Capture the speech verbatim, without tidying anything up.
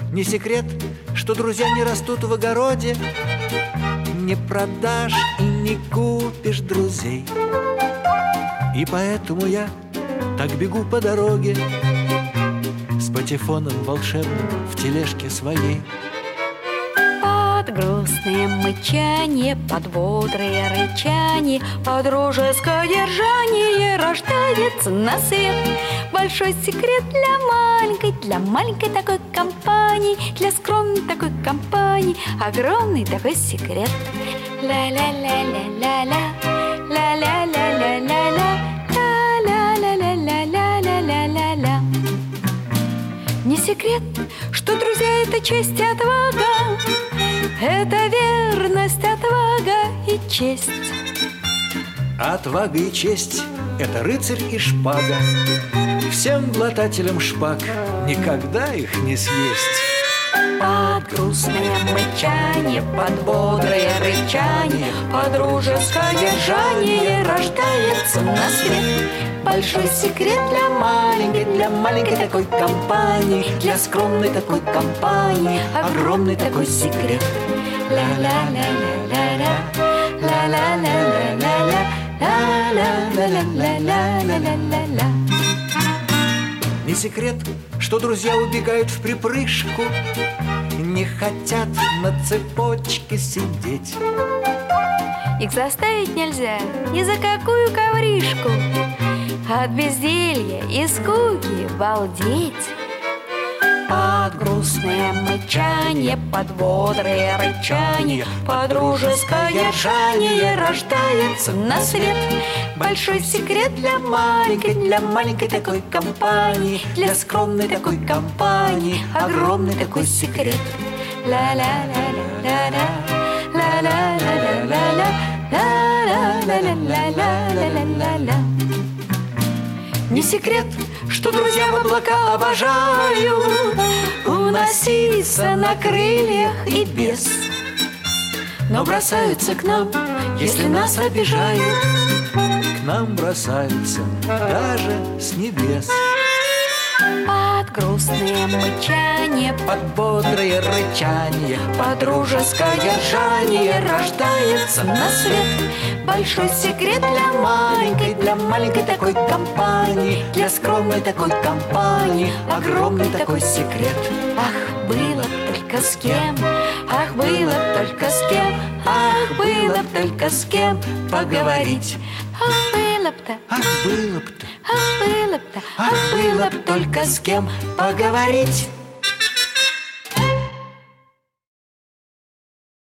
Не секрет, что друзья не растут в огороде. Не продашь и не купишь друзей. И поэтому я так бегу по дороге с патефоном волшебным в тележке своей. Под грустное мычание, под бодрое рычание, под дружеское держание рождается на свет большой секрет для маленькой, для маленькой такой компании, для скромной такой компании огромный такой секрет. Ла-ла-ла-ла-ла-ла, ла-ла-ла-ла-ла-ла, ла-ла-ла-ла-ла-ла-ла-ла. Не секрет, что друзья — это честь и отвага, это верность, отвага и честь. Отвага и честь — это рыцарь и шпага. Всем глотателям шпаг никогда их не съесть. Под грустное мычание, под бодрое рычание, под дружеское держание рождается на свет большой секрет для маленькой, для маленькой такой компании, для скромной такой компании огромный такой секрет. Ла-ла-ла-ла-ла-ла, ла-ла-ла-ла-ла-ла, ла-ла-ла-ла-ла-ла-ла-ла. Не секрет, что друзья убегают в припрыжку, не хотят на цепочке сидеть. Их заставить нельзя ни за какую ковришку, от безделья и скуки балдеть. Под грустное мычание, под бодрое рычание, под дружеское держание рождается на свет большой секрет для маленькой, для маленькой такой компании, для скромной такой компании огромный такой секрет. Ла-ла-ла-ла-ла-ла, ла-ла-ла-ла-ла-ла, ла-ла-ла-ла-ла-ла-ла-ла. Не секрет, что друзья в облака обожают уноситься на крыльях и без, но бросаются к нам, если нас обижают. К нам бросаются даже с небес. Под грустное мычание, под бодрое рычание, под дружеское держание рождается на свет большой секрет для маленькой, для маленькой такой компании, для скромной такой компании огромный такой секрет. Ах, было б только с кем, ах, было б только с кем, ах, было б только с кем поговорить. Ах, было б-то, ах, было б-то, ах, было б-то, ах, было б только с кем поговорить.